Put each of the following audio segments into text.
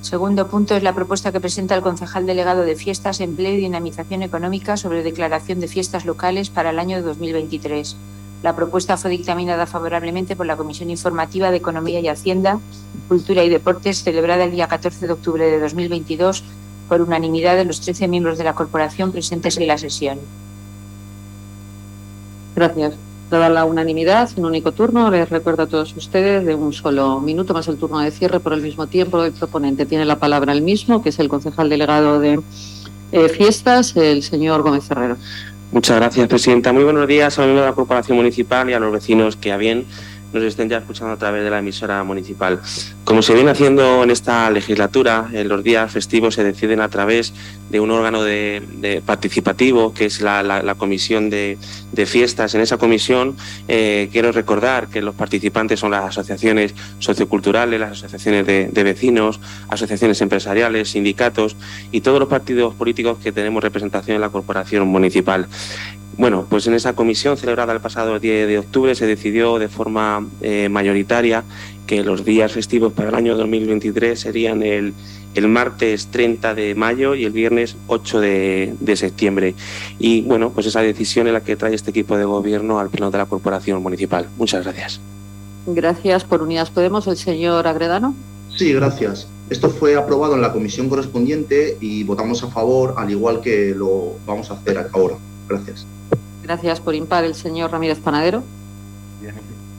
Segundo punto es la propuesta que presenta el concejal delegado de Fiestas, Empleo y Dinamización Económica sobre declaración de fiestas locales para el año 2023. La propuesta fue dictaminada favorablemente por la Comisión Informativa de Economía y Hacienda, Cultura y Deportes, celebrada el día 14 de octubre de 2022 por unanimidad de los 13 miembros de la corporación presentes en la sesión. Gracias. Dada la unanimidad, un único turno, les recuerdo a todos ustedes de un solo minuto más el turno de cierre por el mismo tiempo. El proponente tiene la palabra el mismo, que es el concejal delegado de Fiestas, el señor Gómez Ferrero. Muchas gracias, presidenta. Muy buenos días a los miembros de la corporación municipal y a los vecinos que a bien nos estén ya escuchando a través de la emisora municipal. Como se viene haciendo en esta legislatura, en los días festivos se deciden a través de un órgano de participativo, que es la comisión de fiestas. En esa comisión quiero recordar que los participantes son las asociaciones socioculturales, las asociaciones de vecinos, asociaciones empresariales, sindicatos y todos los partidos políticos que tenemos representación en la corporación municipal. Bueno, pues en esa comisión celebrada el pasado 10 de octubre se decidió de forma mayoritaria que los días festivos para el año 2023 serían el martes 30 de mayo y el viernes 8 de septiembre. Y bueno, pues esa decisión es la que trae este equipo de gobierno al pleno de la corporación municipal. Muchas gracias. Gracias. Por Unidas Podemos, el señor Agredano. Sí, gracias. Esto fue aprobado en la comisión correspondiente y votamos a favor, al igual que lo vamos a hacer ahora. Gracias. Gracias. Por impar, el señor Ramírez Panadero. Bien.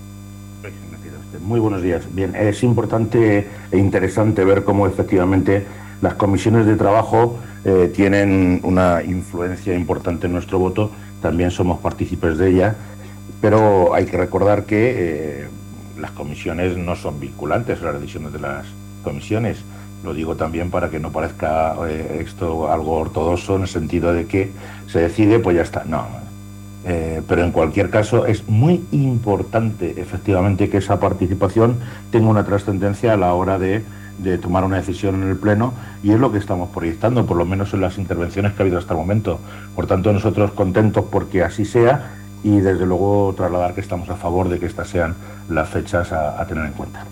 Muy buenos días. Bien, es importante e interesante ver cómo efectivamente las comisiones de trabajo tienen una influencia importante en nuestro voto. También somos partícipes de ella, pero hay que recordar que las comisiones no son vinculantes, las decisiones de las comisiones. Lo digo también para que no parezca esto algo ortodoxo en el sentido de que se decide, pues ya está. No. Pero en cualquier caso es muy importante efectivamente que esa participación tenga una trascendencia a la hora de tomar una decisión en el Pleno, y es lo que estamos proyectando, por lo menos en las intervenciones que ha habido hasta el momento. Por tanto, nosotros contentos porque así sea, y desde luego trasladar que estamos a favor de que estas sean las fechas a tener en cuenta.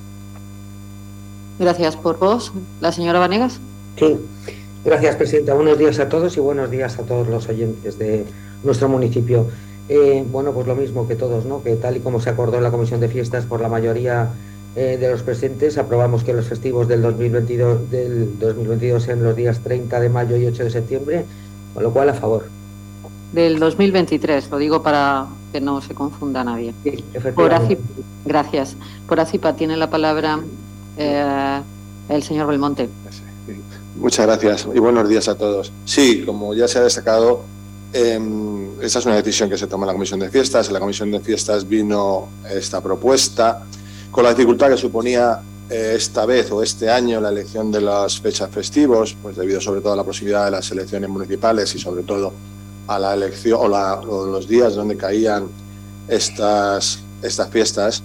Gracias. Por vos, la señora Vanegas. Sí, gracias, presidenta. Buenos días a todos y buenos días a todos los oyentes de nuestro municipio. Bueno, pues lo mismo que todos, ¿no? Que tal y como se acordó en la comisión de fiestas por la mayoría de los presentes, aprobamos que los festivos del 2022 sean los días 30 de mayo y 8 de septiembre, con lo cual a favor. Del 2023, lo digo para que no se confunda nadie. Sí, efectivamente. Gracias. Por ACIPA tiene la palabra el señor Belmonte. Muchas gracias y buenos días a todos. Sí, como ya se ha destacado, esta es una decisión que se toma en la Comisión de Fiestas. En la Comisión de Fiestas vino esta propuesta con la dificultad que suponía esta vez o este año la elección de las fechas festivos, pues debido sobre todo a la proximidad de las elecciones municipales y sobre todo a la elección o los días donde caían estas fiestas.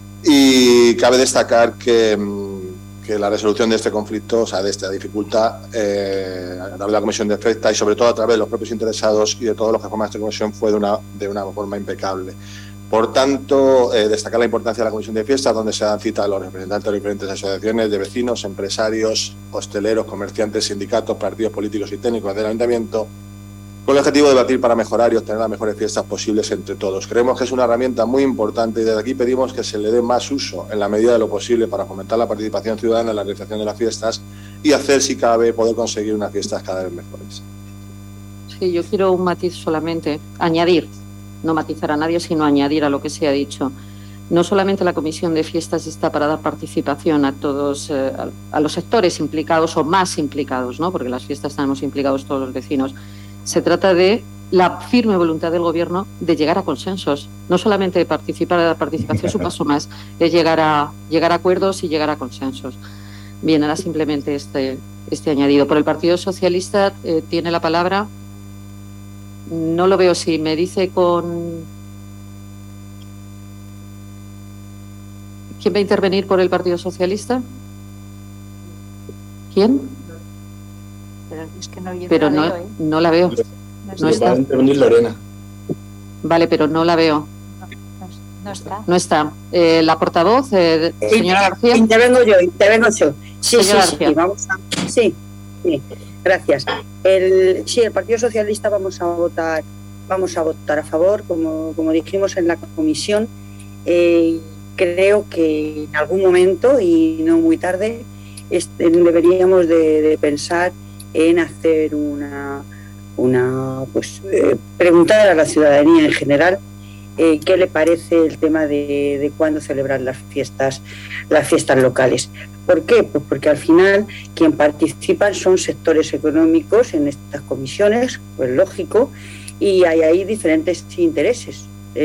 Y cabe destacar que la resolución de este conflicto, o sea, de esta dificultad, a través de la Comisión de Fiestas y sobre todo a través de los propios interesados y de todos los que forman esta comisión, fue de una forma impecable. Por tanto, destacar la importancia de la Comisión de Fiestas, donde se dan cita a los representantes de diferentes asociaciones de vecinos, empresarios, hosteleros, comerciantes, sindicatos, partidos políticos y técnicos del ayuntamiento, con el objetivo de debatir para mejorar y obtener las mejores fiestas posibles entre todos. Creemos que es una herramienta muy importante y desde aquí pedimos que se le dé más uso en la medida de lo posible para fomentar la participación ciudadana en la realización de las fiestas y hacer, si cabe, poder conseguir unas fiestas cada vez mejores. Sí, yo quiero un matiz solamente, añadir, no matizar a nadie, sino añadir a lo que se ha dicho. No solamente la Comisión de Fiestas está para dar participación a todos, a los sectores implicados o más implicados, ¿no? Porque las fiestas estamos implicados todos los vecinos. Se trata de la firme voluntad del Gobierno de llegar a consensos, no solamente de participar, la participación su paso más, es llegar a acuerdos y llegar a consensos. Bien, ahora simplemente este añadido. Por el Partido Socialista tiene la palabra, no lo veo, si me dice con... ¿Quién va a intervenir por el Partido Socialista? ¿Quién? Pero es que no, pero no la veo. No está. Va a intervenir Lorena. Vale, pero no la veo. No está. La portavoz, señora García. Intervengo yo. Sí, sí, gracias. El Partido Socialista vamos a votar a favor, como dijimos en la comisión. Creo que en algún momento, y no muy tarde, deberíamos de pensar en hacer preguntar a la ciudadanía en general qué le parece el tema de cuándo celebrar las fiestas locales. ¿Por qué? Pues porque al final quien participan son sectores económicos en estas comisiones, pues lógico, y hay ahí diferentes intereses,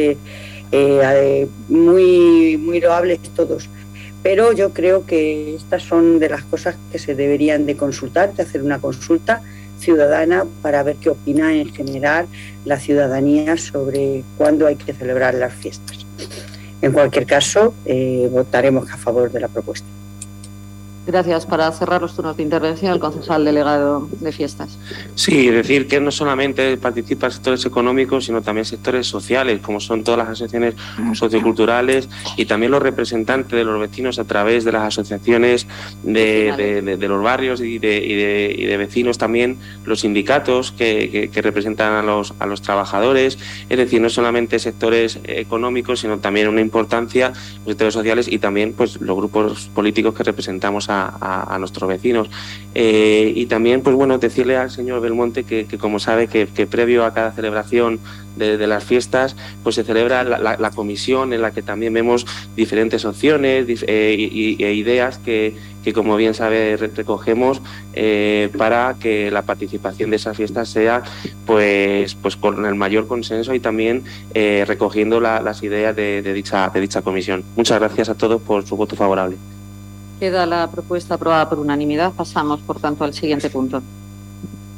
muy loables todos. Pero yo creo que estas son de las cosas que se deberían de consultar, de hacer una consulta ciudadana para ver qué opina en general la ciudadanía sobre cuándo hay que celebrar las fiestas. En cualquier caso, votaremos a favor de la propuesta. Gracias. Para cerrar los turnos de intervención, el concejal delegado de fiestas. Sí, decir que no solamente participan sectores económicos, sino también sectores sociales, como son todas las asociaciones socioculturales y también los representantes de los vecinos a través de las asociaciones de los barrios y de vecinos, también los sindicatos que representan a los trabajadores. Es decir, no solamente sectores económicos, sino también una importancia los sectores sociales y también pues los grupos políticos que representamos a nuestros vecinos. Y también, pues bueno, decirle al señor Belmonte que como sabe que previo a cada celebración de las fiestas, pues se celebra la comisión en la que también vemos diferentes opciones e ideas que como bien sabe recogemos para que la participación de esas fiestas sea pues con el mayor consenso y también recogiendo las ideas de dicha comisión. Muchas gracias a todos por su voto favorable. Queda la propuesta aprobada por unanimidad. Pasamos, por tanto, al siguiente punto.